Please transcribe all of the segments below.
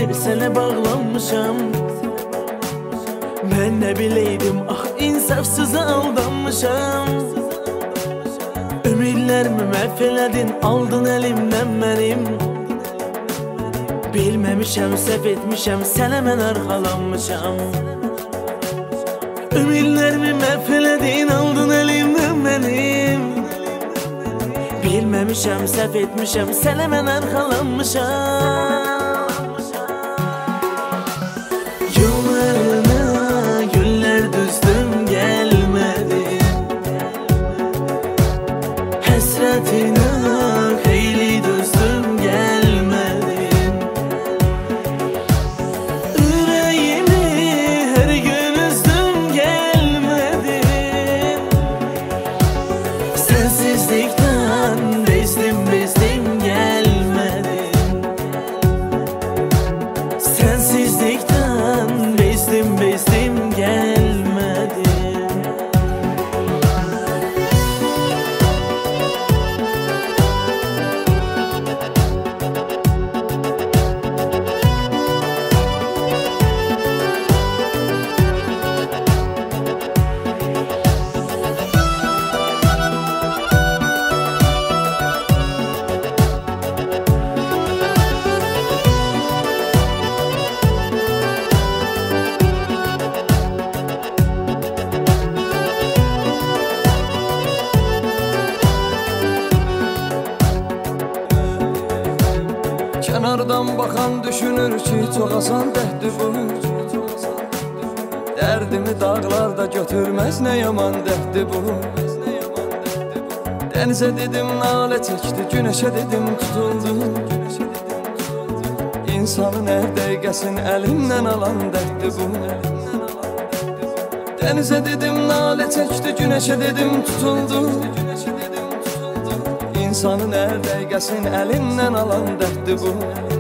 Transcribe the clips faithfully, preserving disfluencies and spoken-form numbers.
sənə bağlanmışam. Mən nə biləydim, ah insafsıza aldanmışam. Ümidlərimi məhv elədin, aldın əlimdən mənim. Bilməmişəm, səhv etmişəm, sənə mən arxalanmışam. Ümidlərimi məhv elədin, aldın əlimdən mənim. Bilməmişəm, səhv etmişəm, sənə mən arxalanmışam. Yollarına günlər düzdüm, gəlmədin. Həsrətinə xeyli dözdüm, gəlmədin. Ürəyimi hər gün üzdüm, gəlmədin. Sənsizlikdən bezdim, bezdim, gəlmədin. Sənsizlikdən bezdim, bezdim, gəlmədin. Kənardan baxan düşünür ki, çox asan dəhdi bu. Dərdimi dağlarda götürməz, nə yaman dəhdi bu. Dənizə dedim, nalə çəkdi, günəşə dedim, tutuldu. İnsanın hər dəqiqəsin əlindən alan dəhdi bu. Dənizə dedim, nalə çəkdi, günəşə dedim, tutuldu. İnsanın hər dəqiqəsin əlindən alan dəhdi bu.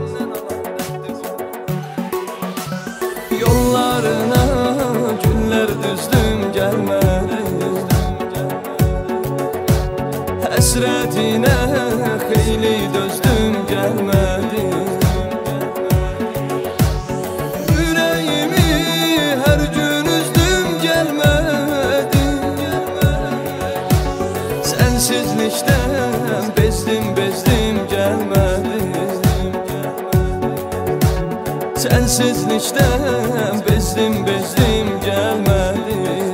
Yollarına günlər düzdüm, gəlmədin. Həsrətinə xeyli dözdüm, gəlmədin. Ürəyimi hər gün üzdüm, gəlmədin. Sənsizlikdən bezdim, bezdim, gəlmədin. Sənsizlikdən bezdim, bezdim, gəlmədin.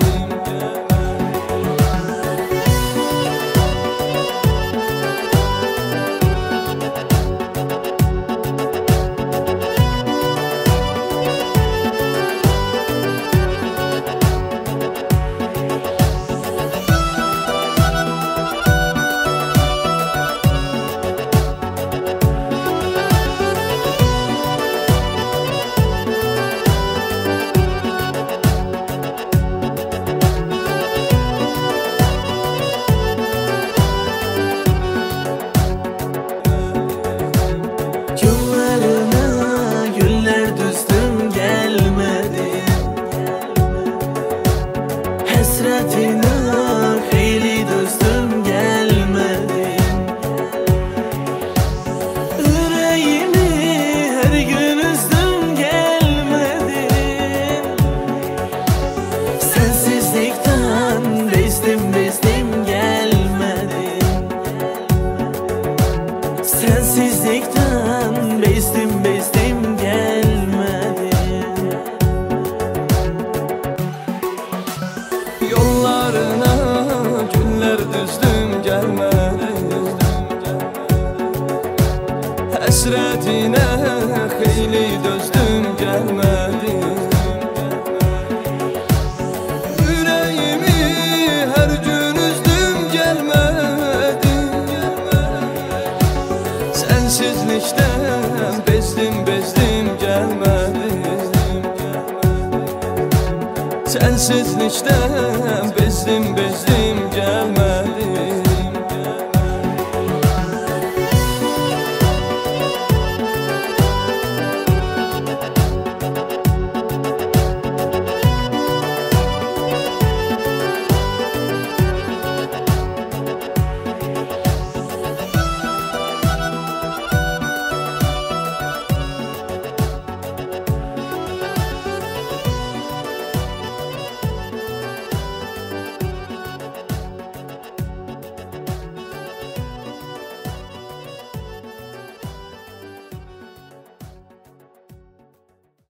Həsrətinə xeyli dözdüm, gəlmədin. Ürəyimi hər gün üzdüm, gəlmədin. Sənsizlikdən bezdim, bezdim, gəlmədin. Sənsizlikdən bezdim, bezdim, gəlmədin. Yollarına günlər düzdüm, gəlmədin. Həsrətinə xeyli dözdüm, gəlmədin. Ürəyimi hər gün üzdüm, gəlmədin. Sənsizlikdən bezdim, bezdim, gəlmədin. Sənsizlikdən bezdim,